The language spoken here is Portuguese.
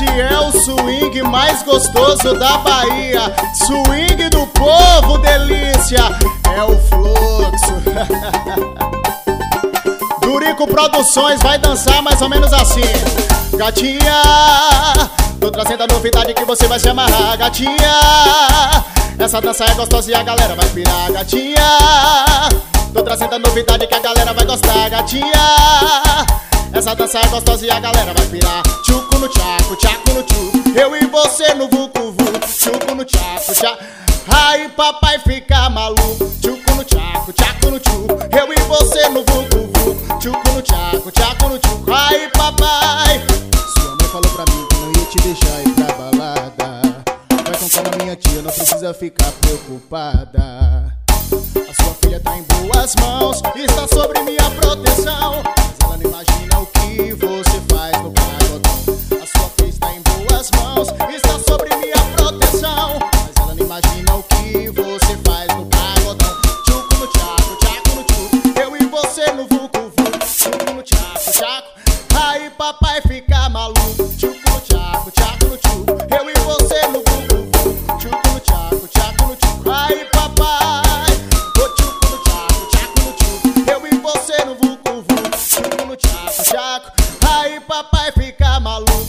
Esse é o swing mais gostoso da Bahia. Swing do povo, delícia. É o fluxo. Durico Produções vai dançar mais ou menos assim. Gatinha, tô trazendo a novidade que você vai se amarrar. Gatinha, essa dança é gostosa e a galera vai pirar. Gatinha, tô trazendo a novidade que a galera vai gostar. Gatinha, essa dança é gostosa e a galera vai pirar. Tchuco no tchaco, tchaco no tchuco. Eu e você no vucu vucu. Tchuco no tchaco, tchaco. Aí papai fica maluco. Tchuco no tchaco, tchaco no tchuco. Eu e você no vucu vucu. Tchuco no tchaco, tchaco no tchuco. Aí papai. Sua mãe falou pra mim que não ia te deixar ir pra balada. Vai contar na minha tia, não precisa ficar preocupada. A sua filha tá em boas mãos, está sobre minha proteção. Mas ela não imagina o que você faz no pagodão. A sua filha está em boas mãos, está sobre minha proteção. Mas ela não imagina o que você faz no pagodão. Tchuco no tchaco, tchaco no tchuco. Eu e você no vucu vucu. Tchuco no tchaco, tchaco. Aí papai fica maluco. Tchuco no tchaco, tchaco no tchuco. Eu e você no vucu vucu. Tchuco no tchaco, tchaco no tchuco. Aí papai. Aí papai fica maluco.